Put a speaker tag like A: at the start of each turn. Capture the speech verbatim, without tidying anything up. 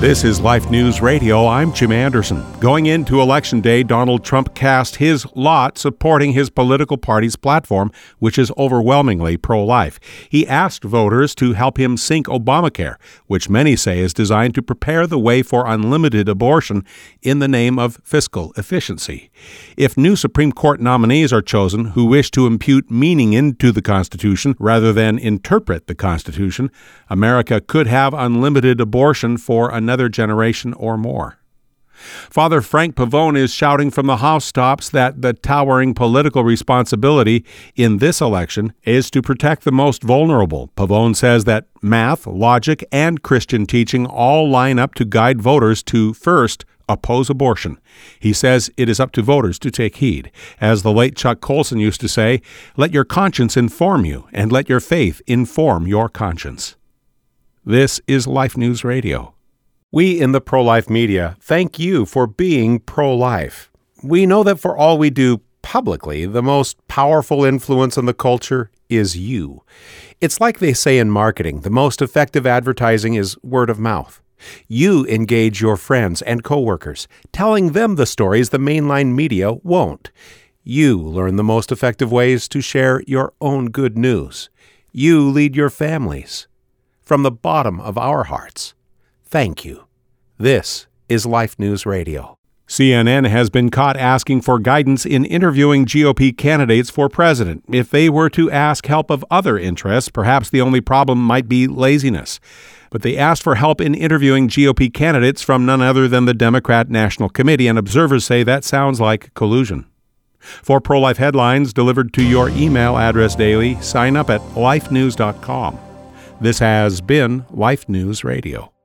A: This is Life News Radio. I'm Jim Anderson. Going into Election Day, Donald Trump cast his lot supporting his political party's platform, which is overwhelmingly pro-life. He asked voters to help him sink Obamacare, which many say is designed to prepare the way for unlimited abortion in the name of fiscal efficiency. If new Supreme Court nominees are chosen who wish to impute meaning into the Constitution rather than interpret the Constitution, America could have unlimited abortion for another another generation or more. Father Frank Pavone is shouting from the housetops that the towering political responsibility in this election is to protect the most vulnerable. Pavone says that math, logic, and Christian teaching all line up to guide voters to, first, oppose abortion. He says it is up to voters to take heed. As the late Chuck Colson used to say, let your conscience inform you, and let your faith inform your conscience. This is Life News Radio. We in the pro-life media thank you for being pro-life. We know that for all we do publicly, the most powerful influence on the culture is you. It's like they say in marketing, the most effective advertising is word of mouth. You engage your friends and coworkers, telling them the stories the mainline media won't. You learn the most effective ways to share your own good news. You lead your families. From the bottom of our hearts, thank you. This is Life News Radio. C N N has been caught asking for guidance in interviewing G O P candidates for president. If they were to ask help of other interests, perhaps the only problem might be laziness. But they asked for help in interviewing G O P candidates from none other than the Democrat National Committee, and observers say that sounds like collusion. For pro-life headlines delivered to your email address daily, sign up at life news dot com. This has been Life News Radio.